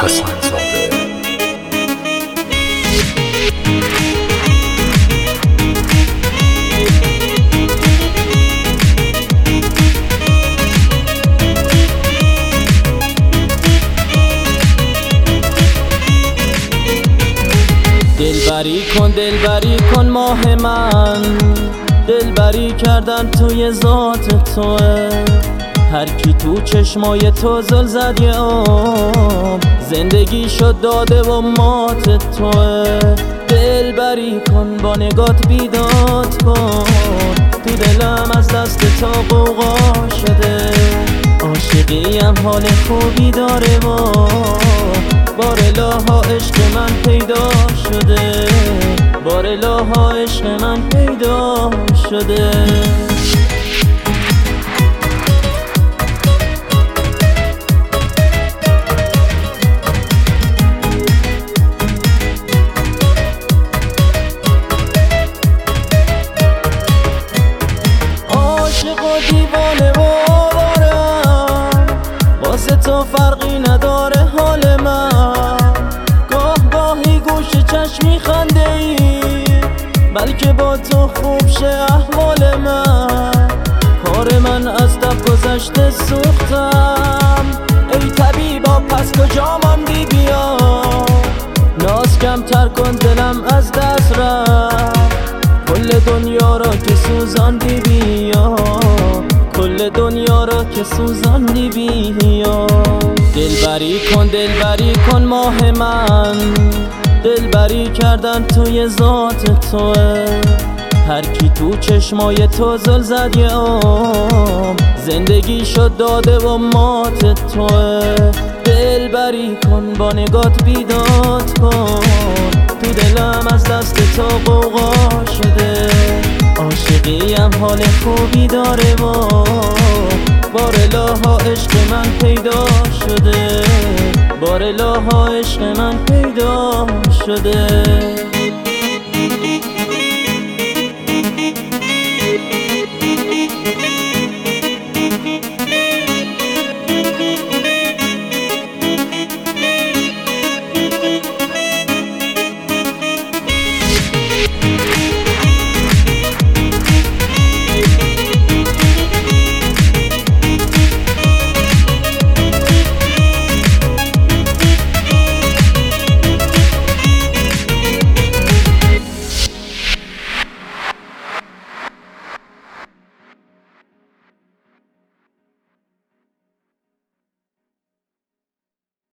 حسن‌زاده. دلبری کن ماه من، دلبری کردن توی ذات توه. هر کی تو چشمای تو زل زد یه زندگی شد داده و مات توه. دلبری کن با نگات بیداد کن، تو دلم از دست تو غوغا شده. عاشقیم حال خوبی داره و بار الها عشق من پیدا شده، بار الها عشق من پیدا شده. عاشق و دیوانه و آوارم، واسه تو فرقی نداره حال من. گاهی گوش چشمی خنده ای، بلکه با تو خوب شه احوال من. کار من از دب گذشته سوختم، ای طبیبا پس کجا ماندی بیا. ناز کمتر کن دلم از دست رفت، کل دنیا را که سوزاندی بیا، کل دنیا را که سوزاندی بیا. دلبری کن ماه من، دلبری کردن توی ذات توه. هر کی تو چشمای تو زل زد یه زندگی شد داده و مات توه. دلبری کن با نگات بیداد کن، تو دلم از دست تو غوغا شده. عاشقیم حال خوبی داره و بار الها عشق من پیدا شده، بار الها عشق من پیدا شده.